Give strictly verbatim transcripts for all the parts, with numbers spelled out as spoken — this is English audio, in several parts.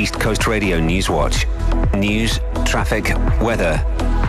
East Coast Radio News Watch. News, traffic, weather.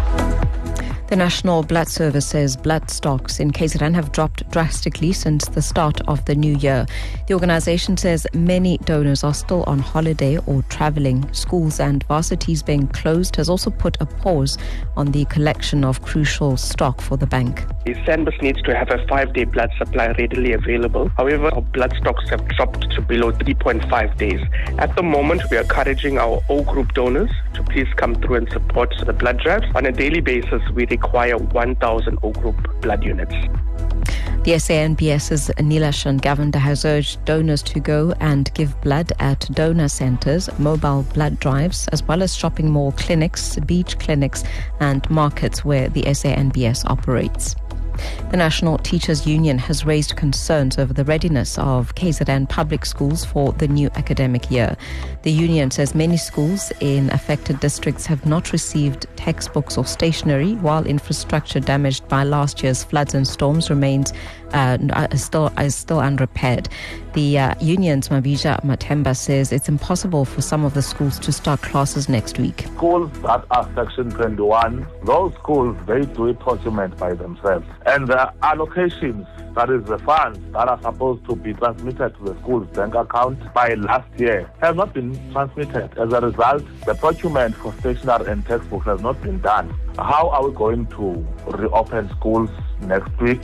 The National Blood Service says blood stocks in K Z N have dropped drastically since the start of the new year. The organisation says many donors are still on holiday or travelling. Schools and varsities being closed has also put a pause on the collection of crucial stock for the bank. SANBIS needs to have a five-day blood supply readily available. However, our blood stocks have dropped to below three point five days. At the moment, we are encouraging our O group donors to please come through and support the blood drives. On a daily basis, we require one thousand O group blood units. The SANBS's Neela Shangavan has urged donors to go and give blood at donor centres, mobile blood drives, as well as shopping mall clinics, beach clinics and markets where the SANBS operates. The National Teachers Union has raised concerns over the readiness of K Z N public schools for the new academic year. The union says many schools in affected districts have not received textbooks or stationery, while infrastructure damaged by last year's floods and storms remains uh, is still is still unrepaired. The uh, union's Mabija Matemba says it's impossible for some of the schools to start classes next week. Schools that are Section twenty-one, those schools, they do it document by themselves. And the allocations, that is the funds that are supposed to be transmitted to the school's bank account by last year, have not been transmitted. As a result, the procurement for stationery and textbooks has not been done. How are we going to reopen schools next week?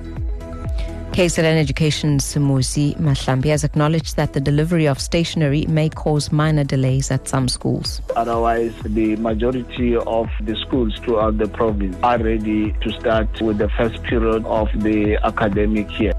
K Z N Education's Simusi Mahlambi has acknowledged that the delivery of stationery may cause minor delays at some schools. Otherwise, the majority of the schools throughout the province are ready to start with the first period of the academic year.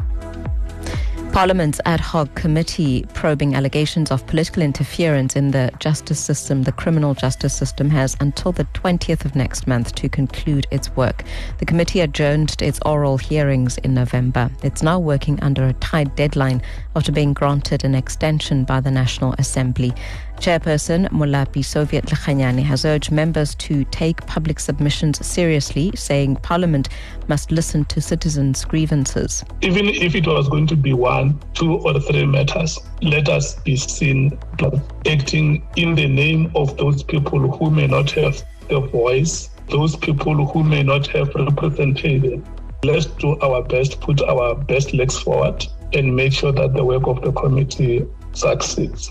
Parliament's ad hoc committee probing allegations of political interference in the justice system, the criminal justice system, has until the twentieth of next month to conclude its work. The committee adjourned its oral hearings in November. It's now working under a tight deadline after being granted an extension by the National Assembly. Chairperson Mulapi Soviet Lekhanyani has urged members to take public submissions seriously, saying Parliament must listen to citizens' grievances. Even if it was going to be one, two or three matters, let us be seen acting in the name of those people who may not have a voice, those people who may not have representation. Let's do our best, put our best legs forward and make sure that the work of the committee succeeds.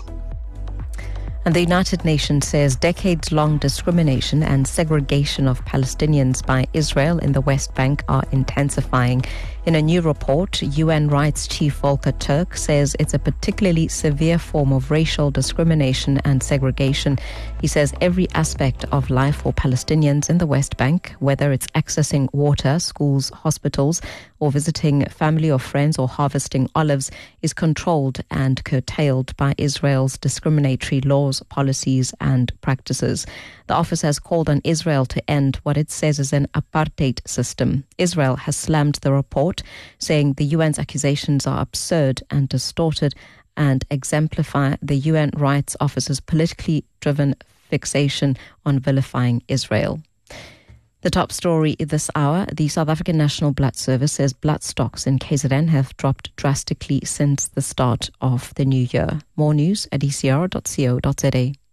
And the United Nations says decades-long discrimination and segregation of Palestinians by Israel in the West Bank are intensifying. In a new report, U N Rights Chief Volker Turk says it's a particularly severe form of racial discrimination and segregation. He says every aspect of life for Palestinians in the West Bank, whether it's accessing water, schools, hospitals, or visiting family or friends or harvesting olives, is controlled and curtailed by Israel's discriminatory laws, policies and practices. The office has called on Israel to end what it says is an apartheid system. Israel has slammed the report, saying the U N's accusations are absurd and distorted and exemplify the U N Rights Office's politically driven fixation on vilifying Israel. The top story this hour, the South African National Blood Service says blood stocks in K Z N have dropped drastically since the start of the new year. More news at e c r dot co dot za.